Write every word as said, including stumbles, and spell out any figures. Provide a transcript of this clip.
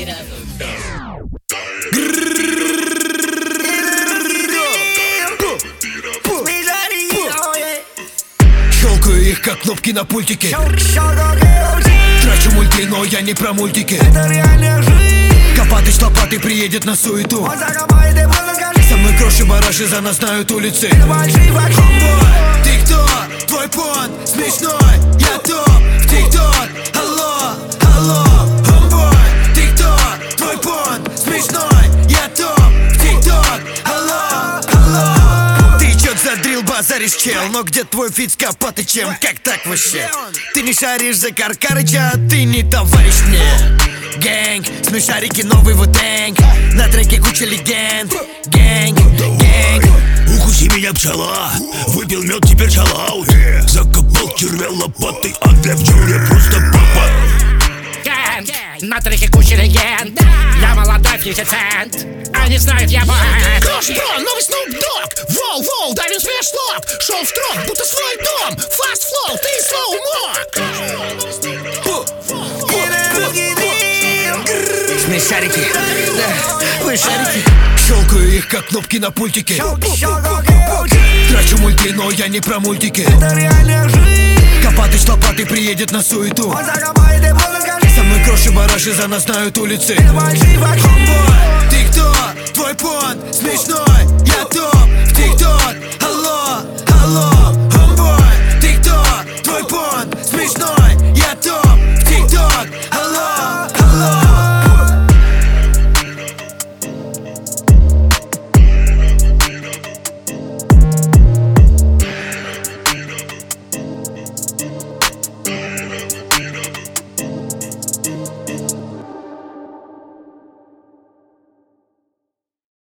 Щелкаю их, как кнопки на пультике. Трачу мульти, но я не про мультики. Копатыч лопатой приедет на суету. Со мной кроши бараши, за нас знают улицы. Homeboy, ты кто? Твой понт смешной. Я топ в тик-ток. Алло, алло. Homeboy, ты кто? Твой понт смешной. Я топ в тик-ток. Алло, алло. Ты чё задрил, базаришь, чел? Но где твой фит с Копатычем? Как так вообще? Ты не шаришь за Каркарыча, ты не товарищ мне. Гэнг, смешарики, новый вутэнг. На треке куча легенд. Гэнг, гэнг. Укуси меня пчела, выпил мед, теперь чалаут. Закопал червя лопатой, а для вчера просто папа. Гэнг, на треке куча легенд. Я молодой фьюзи-цент, они знают, я бэк. Крош, бро, новый Snoop Dogg. Воу, воу, давим смешлок. Шоу строк, будто свой дом. Fast flow, ты слоу-мо. Смешарики, да, вы шарики. Щелкаю их, как кнопки на пультике. Трачу мульти, но я не про мультики. Копатыч лопатой приедет на суету. Со мной кроши бараши, за нас знают улицы. Homeboy, ты кто? Твой понт смешной. Я топ в тик-ток. Алло, алло.